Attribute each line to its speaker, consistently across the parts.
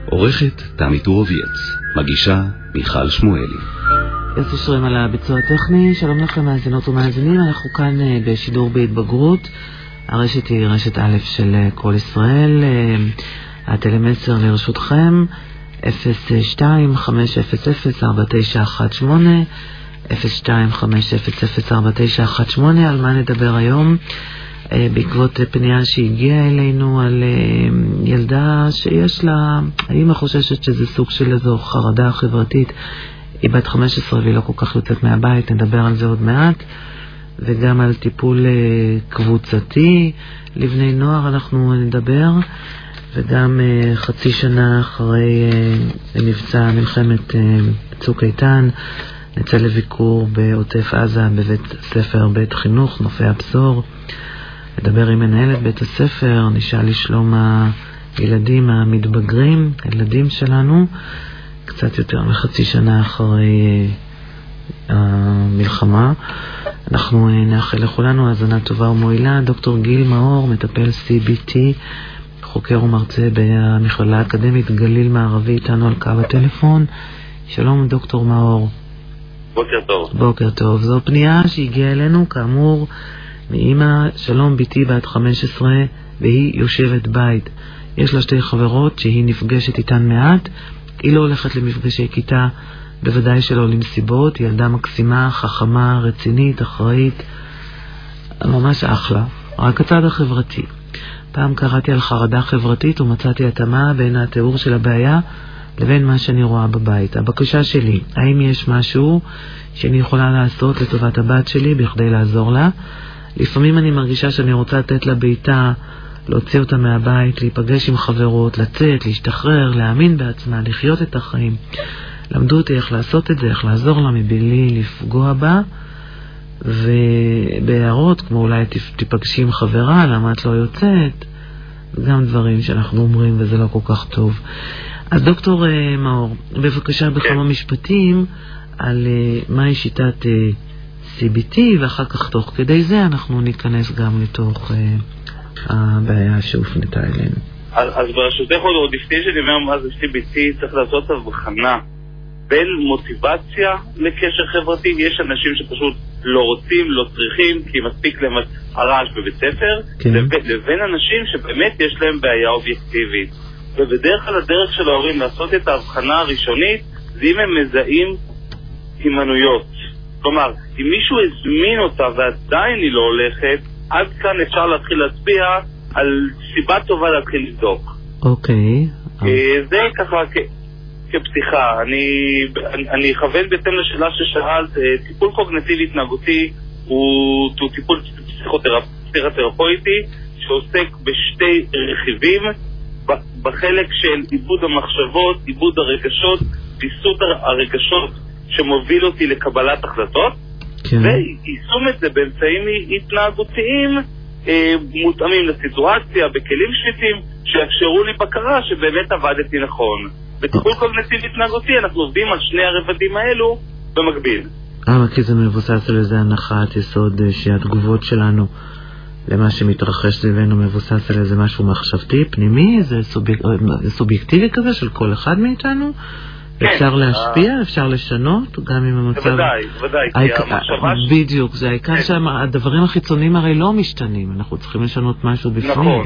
Speaker 1: עורכת תמי טורובייץ, מגישה מיכל שמואלי.
Speaker 2: יוסי שרים על הביצוע הטכני. שלום לכם מאזינות ומאזינים, אנחנו כאן בשידור בהתבגרות. הרשת היא רשת א' של כל ישראל. הטלמסר לרשותכם 02-500-4918 02-500-4918. על מה נדבר היום? בעקבות פנייה שהגיעה אלינו על ילדה שיש לה, האמא חוששת שזה סוג של איזו חרדה חברתית. היא בת 15 והיא לא כל כך יוצאת מהבית, נדבר על זה עוד מעט. וגם על טיפול קבוצתי לבני נוער אנחנו נדבר. וגם חצי שנה אחרי מבצע מלחמת צוק איתן נצא לביקור בעוטף עזה בבית ספר בית חינוך נופי הבשור. נדבר עם מנהלת בית הספר, נשאל לשלום הילדים המתבגרים, הילדים שלנו, קצת יותר מחצי שנה אחרי המלחמה. אנחנו נאחל לכולנו האזנה טובה ומועילה. דוקטור גיל מאור, מטפל CBT, חוקר ומרצה במכללה האקדמית גליל מערבי, איתנו על קו הטלפון. שלום דוקטור מאור.
Speaker 3: בוקר טוב.
Speaker 2: בוקר טוב. זו פנייה שהגיעה אלינו כאמור מאמא, שלום ביתי בת 15 והיא יושבת בית. יש לה שתי חברות שהיא נפגשת איתן מעט, היא לא הולכת למפגשי כיתה, בוודאי שלא למסיבות. ילדה מקסימה, חכמה, רצינית, אחראית, ממש אחלה, רק הצד החברתי. פעם קראתי על חרדה חברתית ומצאתי התאמה בין התיאור של הבעיה לבין מה שאני רואה בבית. הבקשה שלי, האם יש משהו שאני יכולה לעשות לטובת הבת שלי בכדי לעזור לה? לפעמים אני מרגישה שאני רוצה לתת לה ביתה, להוציא אותה מהבית, להיפגש עם חברות, לצאת, להשתחרר, להאמין בעצמה, לחיות את החיים. למדו אותי איך לעשות את זה, איך לעזור לה מבלי לפגוע בה. ובהערות כמו אולי תיפגשי עם חברה, למה את לא יוצאת, גם דברים שאנחנו אומרים וזה לא כל כך טוב. אז דוקטור מאור, בבקשה בכמה משפטים על מהי שיטת CBT, ואחר כך תוך כדי זה אנחנו ניכנס גם לתוך הבעיה שהופנתה אלינו.
Speaker 3: אז ברשותך עוד לפני שאני אומר מה זה CBT, צריך לעשות הבחנה בין מוטיבציה לקשר חברתי. יש אנשים שפשוט לא רוצים, לא צריכים, כי מספיק להם הרעש בבית ספר, לבין אנשים שבאמת יש להם בעיה אובייקטיבית. ובדרך כלל הדרך של ההורים לעשות את ההבחנה הראשונית זה אם הם מזהים הימנויות. כלומר, אם מישהו הזמין אותה ועדיין היא לא הולכת, עד כאן אפשר להתחיל להצביע על סיבה טובה להתחיל לבדוק.
Speaker 2: אוקיי.
Speaker 3: זה ככה כפתיחה. אני אכוון בהתאם לשאלה ששאלת. טיפול קוגניטיבי התנהגותי הוא טיפול פסיכותרפויטי שעוסק בשתי רכיבים. בחלק של עיבוד המחשבות, עיבוד הרגשות, ביסות הרגשות שמוביל אותי לקבלת החלטות, ויישום את זה באמצעים התנהגותיים מותאמים לסיטואציה, בכלים שפיטים שיאפשרו לי בקרה שבאמת עבדתי נכון. בטיפול קוגניטיבי התנהגותי אנחנו עובדים על שני הרבדים האלו במקביל.
Speaker 2: כי זה מבוסס על איזה הנחת יסוד שהתגובות שלנו למה שמתרחש סביבנו מבוסס על איזה משהו מחשבתי, פנימי, זה סובייקטיבי כזה של כל אחד מאיתנו. אפשר להשפיע, אפשר לשנות, גם עם המצב.
Speaker 3: ודאי, כי המחשבה
Speaker 2: בדיוק, זה העיקר שהדברים החיצוניים הרי לא משתנים, אנחנו צריכים לשנות משהו בפנים.
Speaker 3: נכון.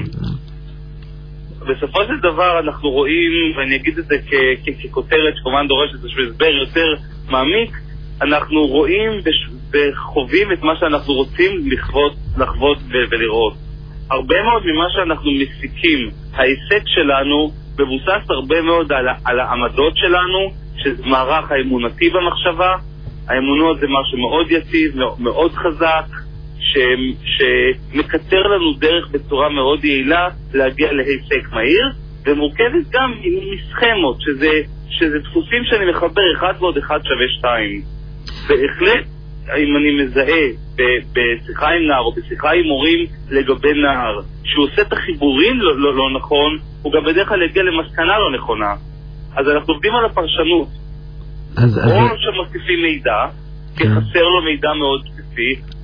Speaker 3: בסופו של דבר אנחנו רואים, ואני אגיד את זה ככותרת שכמובן דורשת איזשהו הסבר יותר מעמיק, אנחנו רואים וחווים את מה שאנחנו רוצים לחוות ולראות. הרבה מאוד ממה שאנחנו מסיקים, ההישג שלנו מבוסס הרבה מאוד על העמדות שלנו, שזה מערך האמונתי במחשבה. האמונות זה משהו מאוד יציב, מאוד חזק, שמקצר לנו דרך בצורה מאוד יעילה להגיע להישג מהיר, ומורכבת גם עם מסכמות, שזה דפוסים שאני מחבר 1 ועוד 1 שווה 2. בהחלט, אם אני מזהה בשיחה עם נער או בשיחה עם הורים לגבי נער שהוא עושה את החיבורים לא נכון, הוא גם בדרך כלל יגיע למסקנה לא נכונה. אז אנחנו עובדים על הפרשנות. או שמוסיפים מידע, כי חסר לו מידע מאוד בסיסי,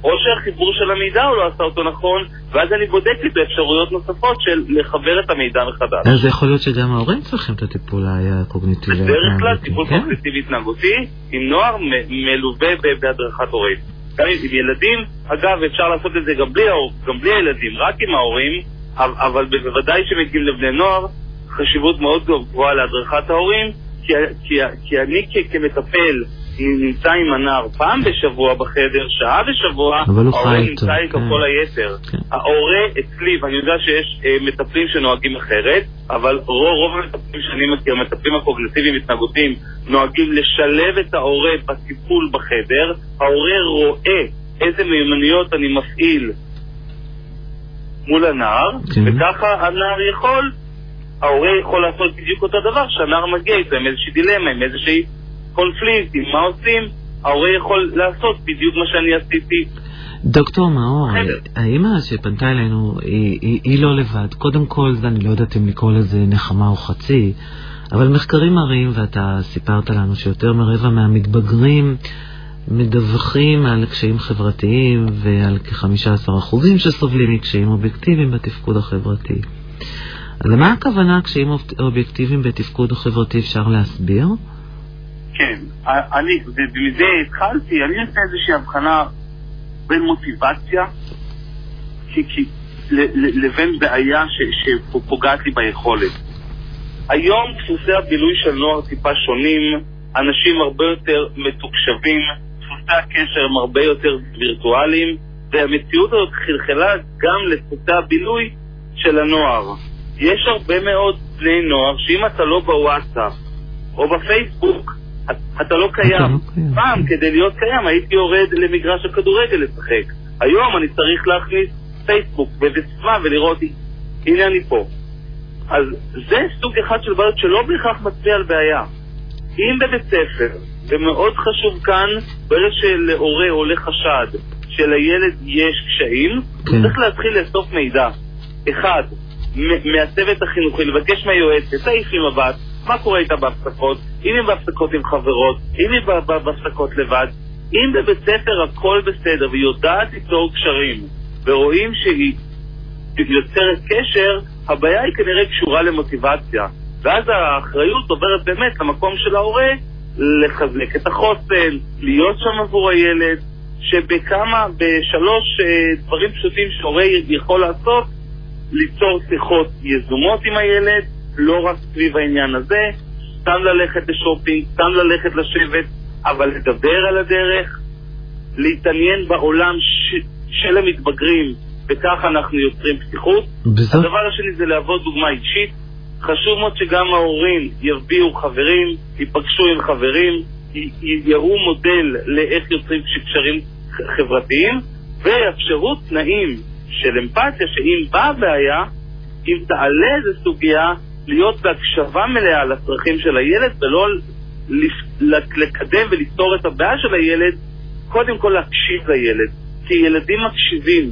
Speaker 3: או שהחיבור של המידע הוא לא עשה אותו נכון, ואז אני בודקת באפשרויות נוספות של לחבר את המידע מחדש.
Speaker 2: אז זה יכול להיות שגם ההורים צריכים את הטיפול הקוגניטיבי.
Speaker 3: בדרך כלל טיפול קוגניטיבי התנהגותי עם נוער מלווה בהדרכת הורים. גם עם ילדים, אגב אפשר לעשות את זה גם בלי הילדים, רק עם ההורים, אבל בוודאי שמגיעים לבני נוער, חשיבות מאוד גבוהה להדרכת ההורים, כי אני כמטפל נמצא עם הנער פעם בשבוע בחדר, שעה בשבוע, ההורה נמצא איתו כל היתר. ההורה אצלי, ואני יודע שיש מטפלים שנוהגים אחרת, אבל רוב המטפלים שאני מכיר, מטפלים הקוגניטיביים התנהגותיים, נוהגים לשלב את ההורה בטיפול בחדר. ההורה רואה איזה מיומנויות אני מפעיל מול הנער, וככה הנער ההורה יכול לעשות בדיוק אותו דבר, שהנער מגיע איתו עם איזושהי דילמה, עם איזושהי קונפליקט, עם מה עושים, ההורה יכול לעשות בדיוק מה שאני עשיתי.
Speaker 2: דוקטור מאור, האמא שפנתה אלינו היא לא לבד. קודם כל, אני לא יודעת אם לקרוא לזה נחמה או חצי, אבל מחקרים מראים, ואתה סיפרת לנו שיותר מרבע מהמתבגרים מדווחים על קשיים חברתיים ועל כ-15% שסובלים מקשיים אובייקטיביים בתפקוד החברתי. למה הכוונה קשיים אובייקטיביים בתפקוד החברתי אפשר להסביר?
Speaker 3: כן, ומזה התחלתי, אני עושה איזושהי הבחנה בין מוטיבציה לבין בעיה שפוגעת לי ביכולת. היום דפוסי הבילוי של נוער טיפה שונים, אנשים הרבה יותר מתוקשבים, דפוסי הקשר הם הרבה יותר וירטואליים, והמציאות הזאת חלחלה גם לדפוסי הבילוי של הנוער. יש הרבה מאוד בני נוער שאם אתה לא בוואטסאפ או בפייסבוק אתה לא קיים. פעם כדי להיות קיים הייתי יורד למגרש הכדורגל לשחק. היום אני צריך להכניס פייסבוק ובסמה ולראות הנה אני פה. אז זה סוג אחד של בעיות שלא בהכרח מצביע על בעיה. אם בבית ספר, ומאוד חשוב כאן ברגע שלהורה עולה חשד שלילד יש קשיים, צריך להתחיל לאסוף מידע. אחד, מהצוות החינוכי, לבקש מהיועץ, תעיף עם מבט, מה קורה איתה בהפסקות, אם היא בהפסקות עם חברות, אם היא בהפסקות לבד, אם בבית ספר הכל בסדר והיא יודעת ליצור קשרים ורואים שהיא יוצרת קשר, הבעיה היא כנראה קשורה למוטיבציה, ואז האחריות עוברת באמת למקום של ההורה לחזק את החוסן, להיות שם עבור הילד, בשלוש דברים פשוטים שההורה יכול לעשות, ליצור שיחות יזומות עם הילד, לא רק סביב העניין הזה, סתם ללכת לשופינג, סתם ללכת לשבת, אבל לדבר על הדרך, להתעניין בעולם של המתבגרים, וכך אנחנו יוצרים פתיחות. הדבר השני זה לעבוד דוגמה אישית. חשוב מאוד שגם ההורים יביאו חברים, ייפגשו עם חברים, יראו מודל לאיך יוצרים קשרים חברתיים, ויאפשרו תנאים של אמפתיה, שאם באה בעיה, אם תעלה איזו סוגיה, להיות בהקשבה מלאה לצרכים של הילד, ולא לקדם ולפתור את הבעיה של הילד, קודם כל להקשיב לילד. כי ילדים מקשיבים,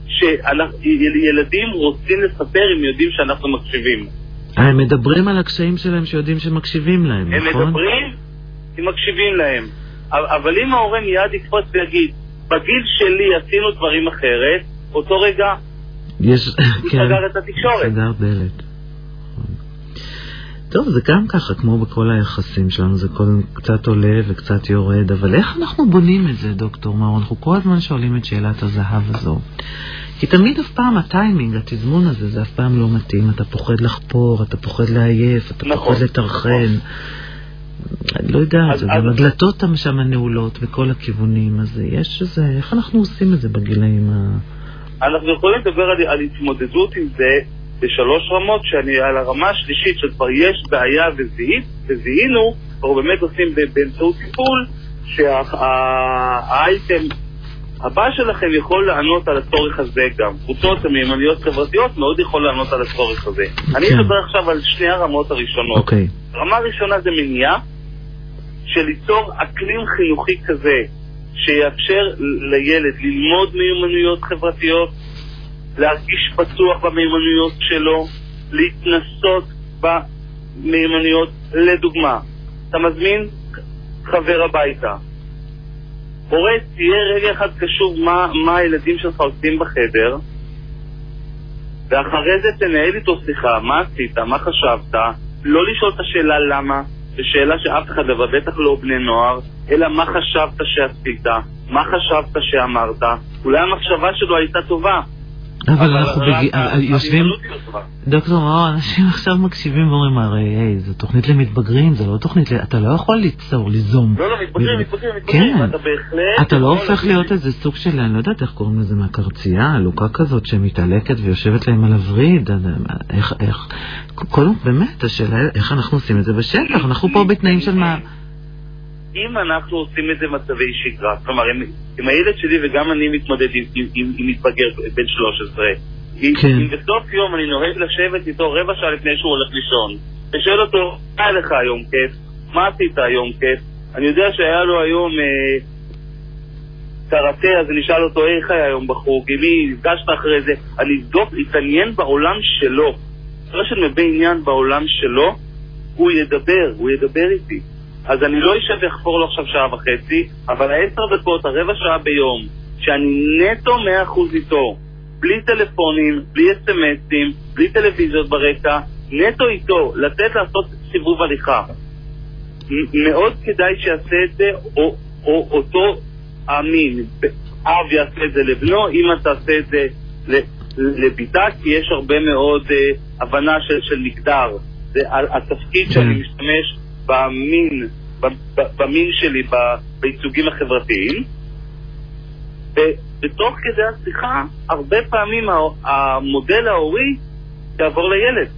Speaker 3: ילדים רוצים לספר אם יודעים שאנחנו מקשיבים.
Speaker 2: הם מדברים על הקשיים שלהם שיודעים שמקשיבים להם,
Speaker 3: הם
Speaker 2: נכון?
Speaker 3: הם מדברים, הם מקשיבים להם. אבל אם ההורה מיד יקפוץ ויגיד, בגיל שלי עשינו דברים אחרת, אותו רגע הוא סגר את התקשורת.
Speaker 2: סגר דלת. טוב, זה גם ככה, כמו בכל היחסים שלנו, זה קצת עולה וקצת יורד, אבל איך אנחנו בונים את זה, דוקטור מאור? אנחנו כל הזמן שואלים את שאלת הזהב הזו. כי תמיד אף פעם הטיימינג, התזמון הזה, זה אף פעם לא מתאים. אתה פוחד לחפור, אתה פוחד לעייף, אתה פוחד לתרחן. אני לא יודע, הדלתות שם הנעולות בכל הכיוונים, אז יש איזה, איך אנחנו עושים את זה בגילאים
Speaker 3: אנחנו יכולים לדבר על התמודדות עם זה בשלוש רמות, שאני על הרמה השלישית שכבר יש בעיה וזיהינו, אנחנו באמת עושים באמצעות טיפול, שהאייטם הבא שלכם יכול לענות על הצורך הזה גם. קבוצות המיומנויות חברתיות מאוד יכול לענות על הצורך הזה. אני אדבר עכשיו על שני הרמות הראשונות. רמה הראשונה זה מניעה, של ליצור אקלים חינוכי כזה, שיאפשר לילד ללמוד מיומנויות חברתיות, להרגיש בטוח במיומנויות שלו, להתנסות במיומנויות. לדוגמה, אתה מזמין חבר הביתה, אורית, תהיה רגע אחד קשור מה הילדים שלך עושים בחדר, ואחרי זה תנהל איתו שיחה, מה עשית, מה חשבת, לא לשאול את השאלה למה, זו שאלה שאף אחד בטח לא בני נוער, אלא מה חשבת שעשית, מה חשבת שאמרת, אולי המחשבה שלו הייתה טובה.
Speaker 2: אבל אנחנו יושבים, דוקטור מאור, אנשים עכשיו מקשיבים ואומרים, הרי זו תוכנית למתבגרים, זו לא תוכנית, אתה לא יכול ליזום.
Speaker 3: לא, מתבגרים,
Speaker 2: כן, אתה לא הופך להיות איזה סוג של, אני לא יודעת איך קוראים לזה, מהקרצייה, לוקה כזאת שמתעלקת ויושבת להם על הוריד, איך, קודם באמת, השאלה, איך אנחנו עושים את זה בשטח, אנחנו פה בתנאים של מה...
Speaker 3: אם אנחנו עושים את זה מצבי שגרה, כלומר, עם הילד שלי וגם אני מתמודד עם מתבגר בן 13, אם בסוף יום אני נוהג לשבת איתו רבע שעה לפני שהוא הולך לישון, ושאל אותו, מה היה לך היום כיף? מה עשית היום כיף? אני יודע שהיה לו היום קראטה, אז אני אשאל אותו, איך היה היום בחוג? עם מי נפגשת אחרי זה? אני אבדוק, להתעניין בעולם שלו. אחרי שנביא עניין בעולם שלו, הוא ידבר איתי. אז אני לא אשב ויחפור לו עכשיו שעה וחצי, אבל 10 דקות, רבע שעה ביום, שאני נטו 100% איתו, בלי טלפונים, בלי אס-אמסים, בלי טלוויזיות ברקע, נטו איתו, לתת לעשות סיבוב הליכה. מאוד כדאי שיעשה את זה, או אותו אמין, אב יעשה את זה לבנו, אמא תעשה את זה לביתה, כי יש הרבה מאוד הבנה של מגדר. זה התפקיד שאני משתמש במין שלי, בייצוגים החברתיים, ובתוך כדי השיחה, הרבה פעמים המודל ההורי יעבור לילד.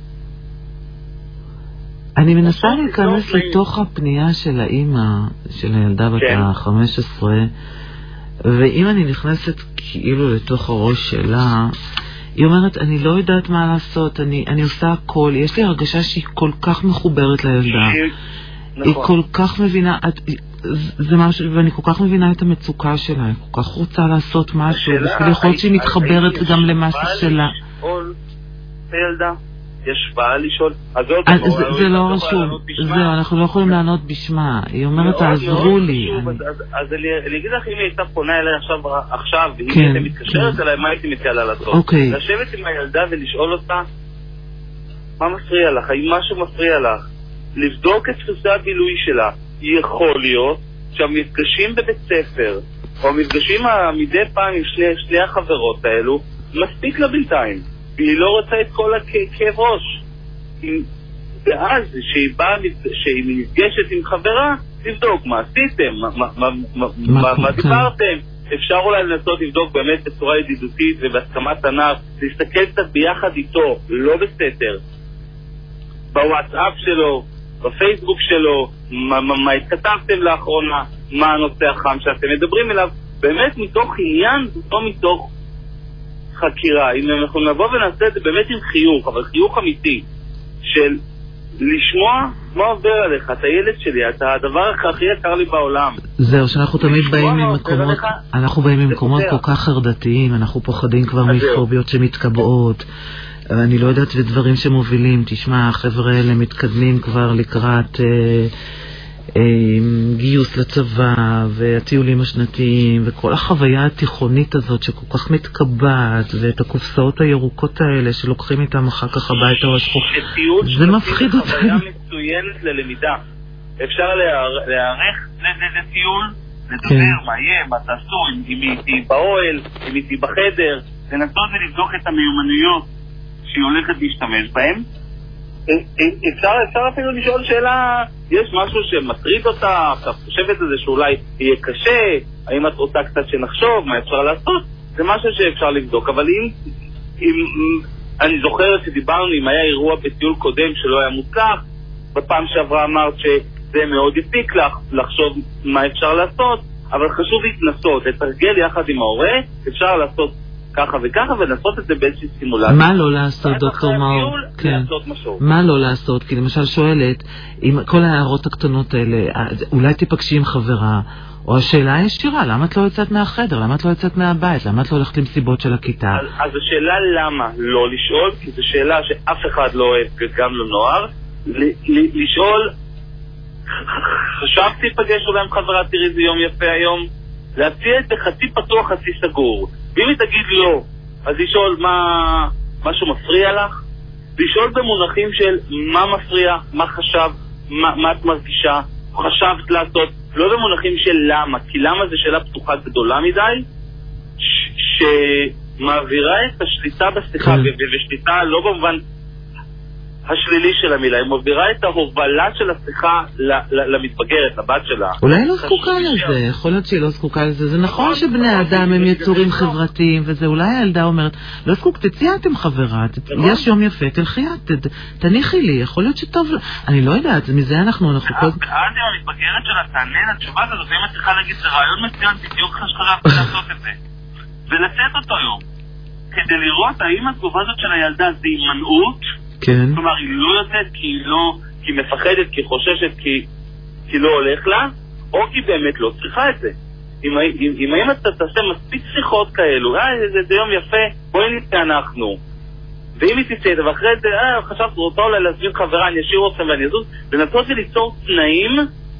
Speaker 2: אני מנסה להיכנס לתוך הפנייה של האמא, של הילדה בת ה-15, ואם אני נכנסת כאילו לתוך הראש שלה, היא אומרת, אני לא יודעת מה לעשות, אני עושה הכל, יש לי הרגשה שהיא כל כך מחוברת לילדה. היא כל כך מבינה, זה משהו, ואני כל כך מבינה את המצוקה שלה, היא כל כך רוצה לעשות משהו, ויכול להיות שהיא מתחברת גם למשהו שלה.
Speaker 3: הילדה, יש בעיה לשאול,
Speaker 2: זה לא רשום, זהו, אנחנו לא יכולים לענות בשמה, היא אומרת, תעזרו לי.
Speaker 3: אז אני אגיד לך, אם היא הייתה פונה אליי עכשיו, ואם היא הייתה מתקשרת אליי, מה הייתי מתקלה לעשות? לשבת עם הילדה ולשאול אותה, מה מפריע לך? האם משהו מפריע לך? לבדוק את דפוסי הבילוי שלה. יכול להיות שהמפגשים בבית ספר, או המפגשים מדי פעם עם שני החברות האלו, מספיק לה בינתיים, והיא לא רוצה את כל הכאב ראש. ואז שהיא נפגשת עם חברה, תבדוק מה עשיתם, מה דיברתם. אפשר אולי לנסות לבדוק באמת בצורה ידידותית ובהסכמת ענף, להסתכל קצת ביחד איתו, לא בסתר, בוואטסאפ שלו, בפייסבוק שלו, מה התכתבתם לאחרונה, מה הנושא החם שאתם מדברים אליו, באמת מתוך עניין, לא מתוך חקירה. אם אנחנו נבוא ונעשה את זה באמת עם חיוך, אבל חיוך אמיתי, של לשמוע מה עובר עליך, את הילד שלי, את הדבר הכי יקר לי בעולם.
Speaker 2: זהו, שאנחנו תמיד באים ממקומות, אנחנו באים ממקומות כל כך חרדתיים, אנחנו פוחדים כבר מפוביות שמתקבעות, אני לא יודעת ודברים שמובילים, תשמע, החבר'ה האלה מתקדמים כבר לקראת גיוס לצבא והטיולים השנתיים וכל החוויה התיכונית הזאת שכל כך מתקבעת, ואת הקופסאות הירוקות האלה שלוקחים איתם אחר כך הביתה או השחור, זה מפחיד אותנו.
Speaker 3: חוויה מצוינת ללמידה, אפשר להיערך לטיול, לדבר מה יהיה, מה תעשו, אם איתי באוהל, אם איתי בחדר, לנסות ולבדוק את המיומנויות שהיא הולכת להשתמש בהם. אפשר אפילו לשאול שאלה, יש משהו שמטריד אותה, אתה חושבת על זה שאולי יהיה קשה, האם את רוצה קצת שנחשוב, מה אפשר לעשות, זה משהו שאפשר לבדוק. אבל אם אני זוכרת שדיברנו, אם היה אירוע בטיול קודם שלא היה מוצלח, בפעם שעברה אמרת שזה מאוד יפיק לך לחשוב מה אפשר לעשות, אבל חשוב להתנסות, לתרגל יחד עם ההורה, אפשר לעשות ככה וככה, ולעשות את זה באיזושהי סימולציה.
Speaker 2: מה לא לעשות, דוקטור מאור? מה לא לעשות? כי למשל שואלת, עם כל ההערות הקטנות האלה, אולי תיפגשי עם חברה, או השאלה הישירה, למה את לא יוצאת מהחדר? למה את לא יוצאת מהבית? למה את לא הולכת למסיבות של הכיתה?
Speaker 3: אז השאלה למה לא לשאול, כי זו שאלה שאף אחד לא אוהב, גם לא נוער, לשאול, חשבתי פגש אולי עם חברה, תראי זה יום יפה היום, להציע את זה חצי פתוח, חצי סגור. ואם היא תגיד לא, אז לשאול משהו מפריע לך, לשאול במונחים של מה מפריע, מה חשב, מה את מרגישה, חשבת לעשות, לא במונחים של למה, כי למה זה שאלה פתוחה גדולה מדי, שמעבירה את השליטה בשיחה, ושליטה לא במובן השלילי של המילה, היא מעבירה את ההובלה של השיחה למתבגרת, לבת שלה.
Speaker 2: אולי לא זקוקה לזה, יכול להיות שהיא לא זקוקה לזה. זה נכון שבני אדם הם יצורים חברתיים, וזה אולי הילדה אומרת, לא זקוק, תציע אתם חברה, יש יום יפה, תלכי את, תניחי לי, יכול להיות שטוב, אני לא יודעת, מזה אנחנו כל...
Speaker 3: ואז אם המתבגרת שלה תענה לתשובה הזאת, ואם את צריכה להגיד, זה רעיון מצוין, בדיוק חשבתי לעשות את זה, ולצאת אותו יום, כדי לראות האם התגובה הזאת של הילדה זה הימנעות,
Speaker 2: כן.
Speaker 3: כלומר, היא לא יוצאת כי היא מפחדת, כי היא חוששת, כי לא הולך לה, או כי באמת לא צריכה את זה. אם אתה תעשה מספיק שיחות כאלו, זה יום יפה, בואי נצא אנחנו. ואם היא תצא את זה, ואחרי זה, חשבת, רוצה אולי להזמין חברה, אני אשאיר אתכם ואני אזוז, לנסות וליצור תנאים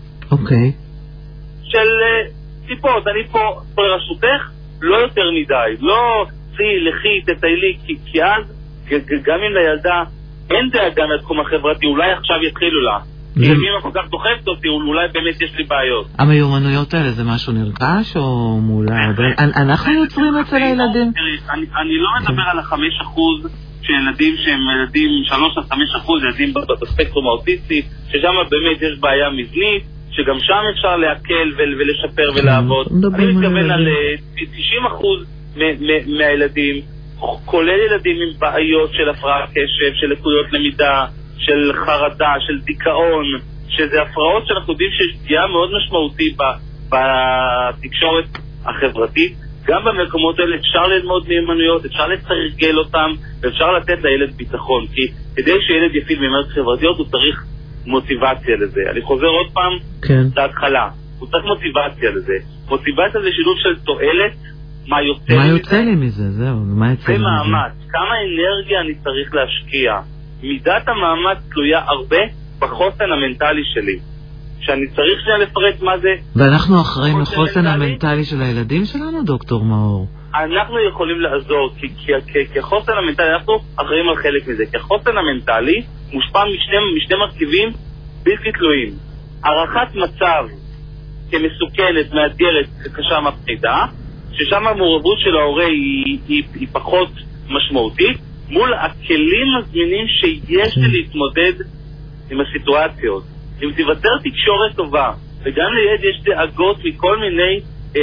Speaker 3: של ציפות, אני פה לרשותך, לא יותר מדי, לא לכי, תטיילי, כי אז, גם אם לילדה, אין דאגה מהתחום החברתי, אולי עכשיו יתחילו לה. אם אמא כל כך דוחפת אותי, אולי באמת יש לי בעיות.
Speaker 2: המיומנויות האלה זה משהו נרכש או מולה? אנחנו יוצרים אצל הילדים?
Speaker 3: אני לא מדבר על 5% של ילדים שהם ילדים 3-5% ילדים בספקטרום האוטיסטי, ששם באמת יש בעיה מבנית, שגם שם אפשר להקל ולשפר ולעבוד. אני מתכוון על 90% מהילדים, כולל ילדים עם בעיות של הפרעת קשב, של לקויות למידה, של חרדה, של דיכאון, שזה הפרעות שאנחנו יודעים שיש פגיעה מאוד משמעותית בתקשורת החברתית. גם במקומות האלה אפשר ללמוד מיומנויות, אפשר לתרגל אותם, ואפשר לתת לילד ביטחון, כי כדי שילד יפעיל מיומנויות חברתיות הוא צריך מוטיבציה לזה. אני חוזר עוד פעם להתחלה, הוא צריך מוטיבציה לזה. מוטיבציה זה שילוב של תועלת, מה יוצא לי
Speaker 2: מזה, זהו, מה יוצא לי מזה?
Speaker 3: מאמץ, כמה אנרגיה אני צריך להשקיע. מידת המאמץ תלויה הרבה בחוסן המנטלי שלי. שאני צריך לפרט מה זה.
Speaker 2: ואנחנו אחראים לחוסן המנטלי של הילדים שלנו, דוקטור מאור?
Speaker 3: אנחנו יכולים לעזור, כי החוסן המנטלי, אנחנו אחראים על חלק מזה. כי החוסן המנטלי מושפע משני מרכיבים בלתי תלויים. הערכת מצב כמסוכנת, מאתגרת, קשה מפחידה, ששם המעורבות של ההורה היא פחות משמעותית, מול הכלים הזמינים שיש לי להתמודד עם הסיטואציות. אם תיוותר תקשורת טובה, וגם לילד יש דאגות מכל מיני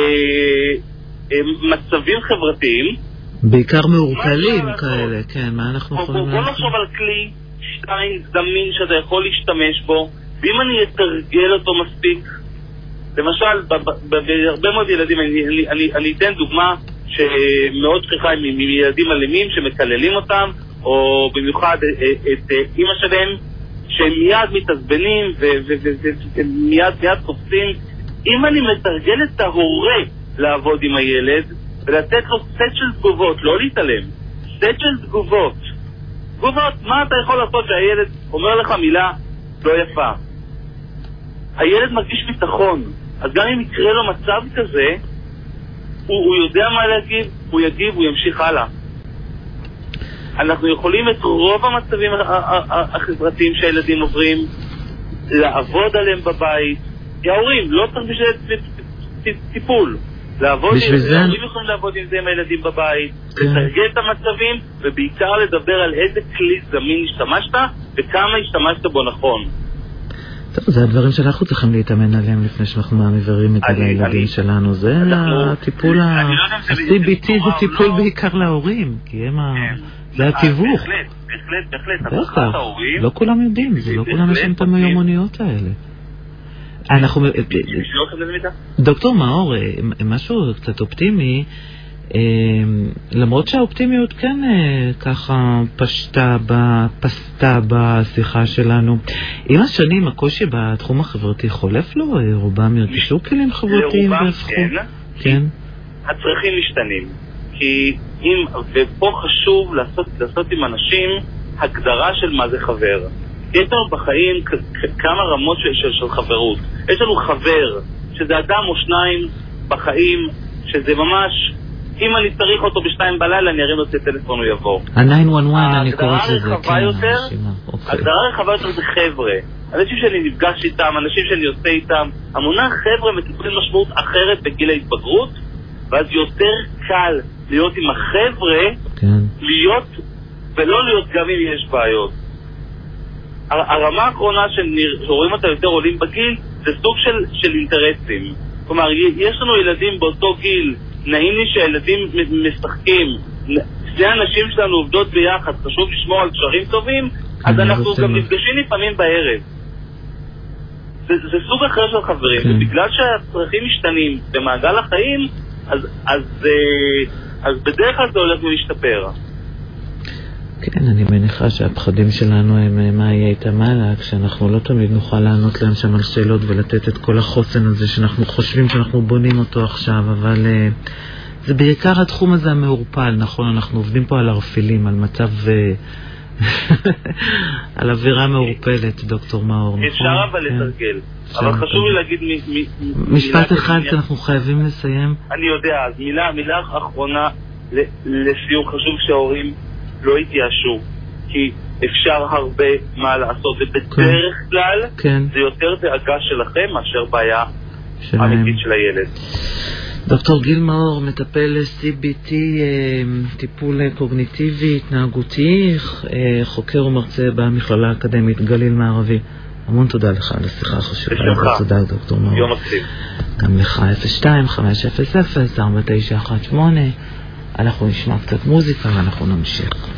Speaker 3: מצבים חברתיים,
Speaker 2: בעיקר מעורפלים כאלה, כן, מה אנחנו יכולים
Speaker 3: לעשות? בוא נחשוב על כלי 2 זמין שאתה יכול להשתמש בו, ואם אני אתרגל אותו מספיק, למשל, בהרבה מאוד ילדים, אני אתן דוגמה שמאוד שכיחה מילדים אלימים שמקללים אותם, או במיוחד את אמא שלהם, שהם מיד מתעצבנים ומיד תופסים. אם אני מתרגל את ההורה לעבוד עם הילד ולתת לו סט של תגובות, לא להתעלם, סט של תגובות, מה אתה יכול לעשות שהילד אומר לך מילה לא יפה? הילד מרגיש ביטחון, אז גם אם יקרה לו מצב כזה, הוא יודע מה להגיב, הוא יגיב, הוא ימשיך הלאה. אנחנו יכולים את רוב המצבים החברתיים שהילדים עוברים לעבוד עליהם בבית. ההורים, לא צריך בשביל טיפול. לעבוד עם זה, ההורים יכולים לעבוד עם זה עם הילדים בבית, לתרגל את המצבים, ובעיקר לדבר על איזה כלי זמין השתמשת, וכמה השתמשת בו נכון.
Speaker 2: טוב, זה הדברים שאנחנו צריכים להתאמן עליהם לפני שאנחנו מעבירים את זה לילדים שלנו. זה הטיפול ה-CBT, זה טיפול בעיקר להורים, כי זה התיווך.
Speaker 3: בהחלט.
Speaker 2: לא כולם יודעים, זה לא כולם יש את המיומנויות האלה. דוקטור מאור, משהו קצת אופטימי, למרות שהאופטימיות כן ככה פסתה בשיחה שלנו. עם השנים הקושי בתחום החברתי חולף לו? רובם ירגישו כלים חברתיים והפכו? כן.
Speaker 3: הצרכים משתנים. כי ופה חשוב לעשות עם אנשים הגדרה של מה זה חבר. יש לנו בחיים כמה רמות של חברות. יש לנו חבר, שזה אדם או שניים בחיים, שזה ממש, אם אני צריך אותו ב2 בלילה, אני ארים לו את הטלפון, הוא יבוא.
Speaker 2: ה-911 אני קוראת לזה,
Speaker 3: הגדרה רחבה יותר זה חבר'ה. אנשים שאני נפגש איתם, אנשים שאני עושה איתם, המונח חבר'ה מקבל משמעות אחרת בגיל ההתבגרות, ואז יותר קל להיות עם החבר'ה, להיות ולא להיות גם אם יש בעיות. הרמה האחרונה שרואים אותה יותר עולים בגיל, זה סוג של אינטרסים. כלומר, יש לנו ילדים באותו גיל, נעים לי שהילדים משחקים, שני אנשים שלנו עובדות ביחד, חשוב לשמור על קשרים טובים, אז אנחנו גם נפגשים לפעמים בערב. זה סוג אחר של חברים, ובגלל שהצרכים משתנים במעגל החיים, אז בדרך כלל זה הולך ולהשתפר.
Speaker 2: כן, אני מניחה שהפחדים שלנו הם מה יהיה איתם הלאה, כשאנחנו לא תמיד נוכל לענות להם שם על שאלות ולתת את כל החוסן הזה שאנחנו חושבים שאנחנו בונים אותו עכשיו, אבל זה בעיקר התחום הזה המעורפל, נכון? אנחנו עובדים פה על הרפילים, על מצב, על אווירה מעורפלת, דוקטור מאור, נכון?
Speaker 3: אפשר אבל לתרגל. אבל חשוב לי להגיד
Speaker 2: משפט אחד שאנחנו חייבים לסיים.
Speaker 3: אני יודע, אז מילה אחרונה לסיום, חשוב שההורים לא יתייאשו, כי אפשר הרבה מה לעשות, ובדרך כלל זה יותר דאגה שלכם מאשר בעיה אמיתית של הילד.
Speaker 2: דוקטור גיל מאור, מטפל CBT, טיפול קוגניטיבי, התנהגותי, חוקר ומרצה במכללה האקדמית גליל מערבי. המון תודה לך על השיחה החשובה. תודה דוקטור מאור.
Speaker 3: יום מקסים.
Speaker 2: גם לך 02-500-4918. אנחנו נשמע קצת מוזיקה ואנחנו נמשיך.